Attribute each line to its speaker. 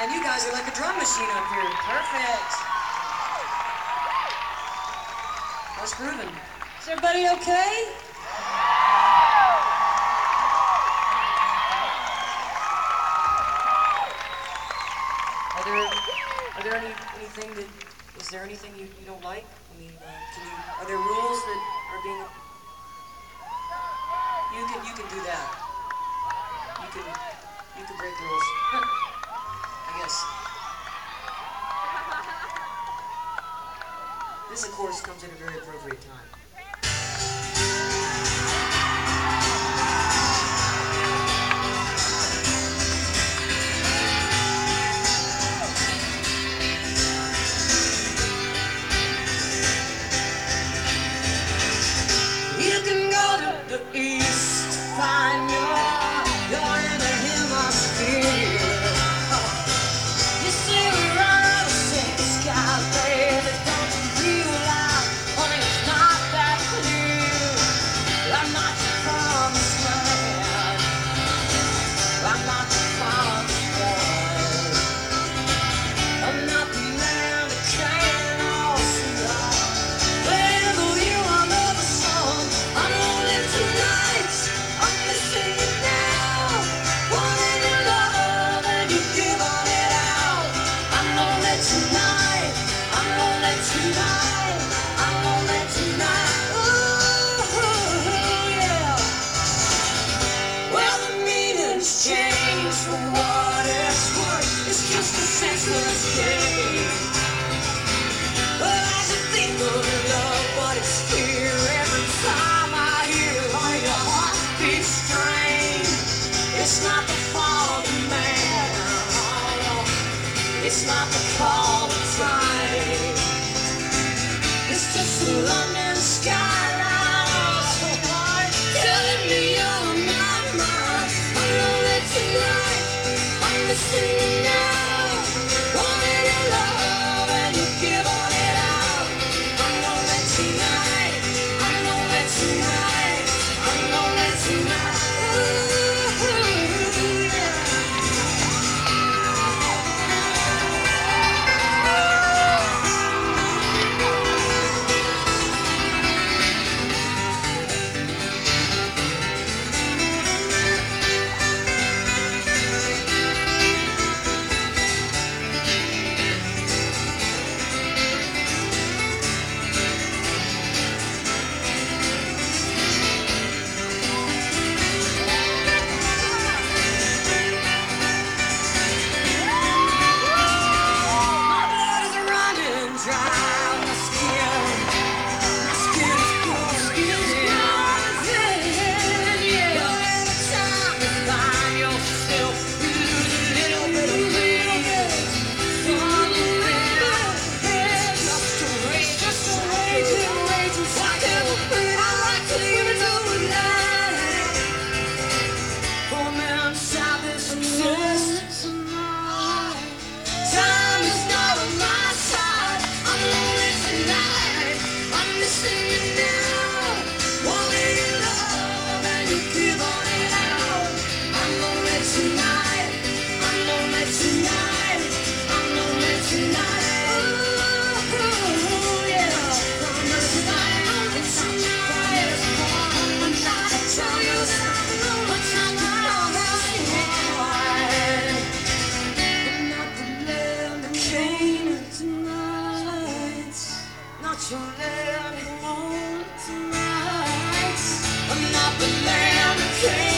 Speaker 1: Man, you guys are like a drum machine up here. Perfect. That's grooving. Is everybody okay? Are there anything that, is there anything you don't like? I mean, are there rules that are being, you can do that. You can break the rules. I guess. This, of course, comes at a very appropriate time. You can go to the east, find you're in the hemisphere. You see we're out of sync, sky, baby, don't you realize, honey, it's not that clear. I'm not your promised land, I'm not your promised one. I'm not the land that can't all see light. Wherever you are, under the sun, I'm lonely tonight, I'm missing you now. Wanting your love and you giving it out. I'm lonely tonight, I'm lonely tonight, I'm lonely tonight. Ooh, yeah. Well, the meaning's changed from what it's worth. It's just a senseless game. Well, I should think of love, but it's fear. Every time I hear your heart beats strange. It's not the fault of man, it's not the call of time. It's just the London skyline so hard, telling me you're not mine. I'm lonely tonight, I'm missing you now. Wanting your love and you giving it out. I'm lonely tonight, I'm lonely tonight, I'm lonely tonight. Ooh, yeah. My blood is running dry on my skin. My skin is cold, skin is frozen. But every time you find yourself, you lose a little bit of it's just a rage, just a rage. Why can't we put our right to the night? For man, stop this success. Time is not on my side. I'm lonely tonight, I'm missing you now. Wanting your love and you giving it out. I'm lonely tonight, I'm lonely tonight, I'm lonely tonight. Ooh, yeah. I'm lonely tonight. I'm not to tell you that I'm lonely tonight. I'm not the land of Canaan tonight. Not your land alone tonight. I'm not the land of Canaan.